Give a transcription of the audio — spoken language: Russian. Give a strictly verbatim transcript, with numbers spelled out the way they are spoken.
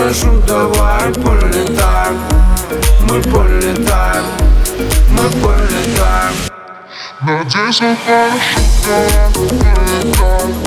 парашют, давай полетаем. Мы полетаем, мы полетаем. Надеюсь, на парашют, давай полетаем.